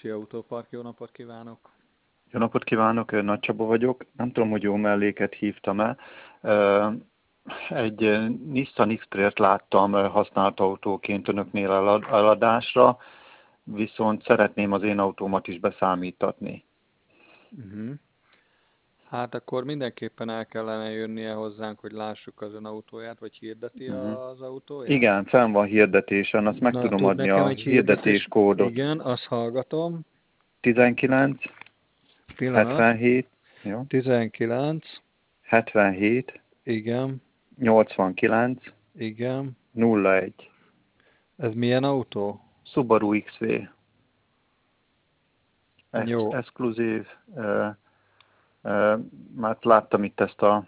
Ricsi Autópark, jó napot kívánok! Jó napot kívánok, Nagy Csaba vagyok. Nem tudom, hogy jó melléket hívtam-e. Egy Nissan X-Trail-t láttam használt autóként önöknél eladásra, viszont szeretném az én autómat is beszámítatni. Uh-huh. Hát akkor mindenképpen el kellene jönnie hozzánk, hogy lássuk az ön autóját, vagy hirdeti az autóját? Igen, fenn van hirdetésen, azt meg Na, tudom tud adni nekem a egy hirdetés? hirdetéskódot. Igen, azt hallgatom. 19, Pillanat. 77, jó? 19. 77, Igen. 89, Igen. 01. Ez milyen autó? Subaru XV. Jó. Exkluzív. Már láttam itt ezt a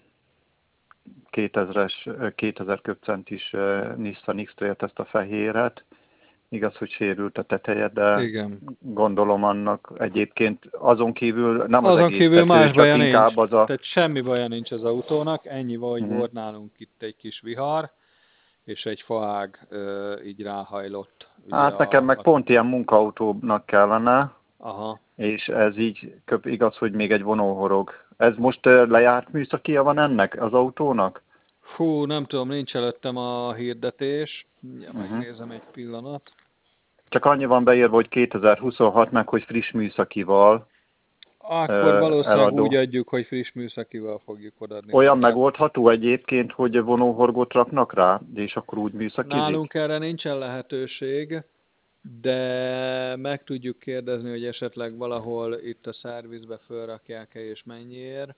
2000 köbcentis Nissan X-Trail-t, ezt a fehéret. Igaz, hogy sérült a teteje, de Igen. gondolom annak egyébként azon kívül nem az Azon egész kívül tető, más csak baja inkább nincs. az a... Tehát semmi baja nincs az autónak, ennyi van, hogy volt nálunk itt egy kis vihar, és egy faág így ráhajlott. Ugye Hát nekem meg pont ilyen munkaautónak kellene, Aha. és ez így igaz, hogy még egy vonóhorog. Ez most lejárt műszakia van ennek az autónak? Fú, nem tudom, nincs előttem a hirdetés. Megnézem egy pillanat. Csak annyi van beírva, hogy 2026 meg, hogy friss műszakival Akkor valószínűleg eladó. úgy adjuk, hogy friss műszakival fogjuk odaadni. Olyan megoldható egyébként, hogy vonóhorgot raknak rá, és akkor úgy műszakizik? Nálunk erre nincsen lehetőség, de meg tudjuk kérdezni, hogy esetleg valahol itt a szervizbe fölrakják-e és mennyiért,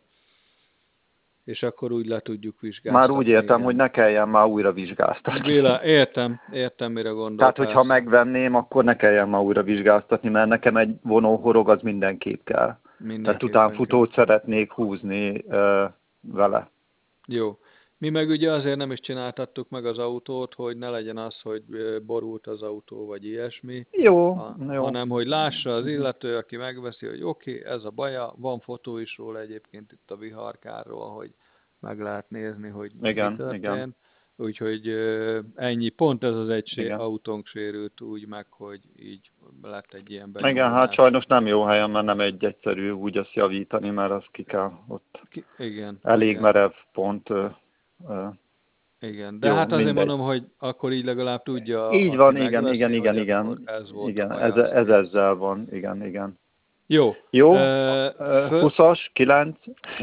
és akkor úgy le tudjuk vizsgáztatni. Már úgy értem, igen. hogy ne kelljen már újra vizsgáztatni. Értem, mire gondol. Tehát, hogyha megvenném, akkor ne kelljen már újra vizsgáztatni, mert nekem egy vonóhorog az mindenképp kell. Tehát utánfutót szeretnék húzni vele. Jó. Mi meg ugye azért nem is csináltattuk meg az autót, hogy ne legyen az, hogy borult az autó, vagy ilyesmi. Jó. Hanem, hogy lássa az illető, aki megveszi, hogy oké, ez a baja, van fotó is róla egyébként itt a viharkárról, hogy meg lehet nézni, hogy mi történt. Igen. Úgyhogy ennyi, pont ez az egy autónk sérült úgy meg, hogy így lett egy ilyen benyomódás. Igen, hát sajnos nem jó helyen, mert nem egy egyszerű úgy azt javítani, mert az ki kell ott. Igen. Elég merev pont. Igen, de jó, hát azért mondom, hogy akkor így legalább tudja. Így van, igen. Ez volt igen, a baja, ez ezzel van, igen. Jó. 20-as, 9.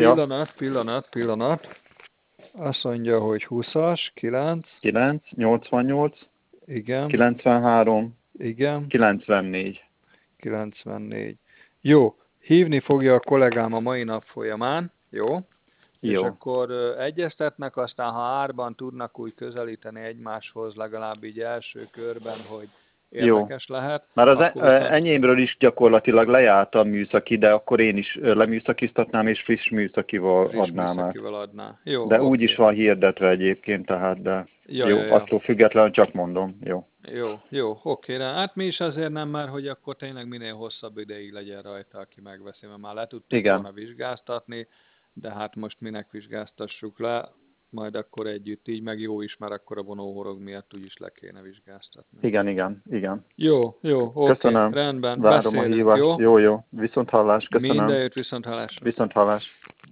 Pillanat. Azt mondja, hogy 20-as, 9. 88. Igen. 93. Igen. 94. 94. Jó, hívni fogja a kollégám a mai nap folyamán, jó? És akkor egyeztetnek, aztán ha árban tudnak úgy közelíteni egymáshoz, legalább így első körben, hogy érdekes lehet. Mert az enyémről is gyakorlatilag lejárt a műszaki, de akkor én is leműszakiztatnám, és friss műszakival adnám át. Jó, de úgy is van hirdetve egyébként, tehát, de attól függetlenül csak mondom, jó. Jó, oké, de hát mi is azért nem már, hogy akkor tényleg minél hosszabb ideig legyen rajta, aki megveszi, mert már le tudtuk volna vizsgáztatni, de hát most minek vizsgáztassuk le, majd akkor együtt így, meg jó is, mert akkor a vonóhorog miatt úgyis le kéne vizsgáztatni. Igen. Jó, oké, rendben, várom a hívást. Jó, viszont hallás, köszönöm. Minden jót, viszont hallásra.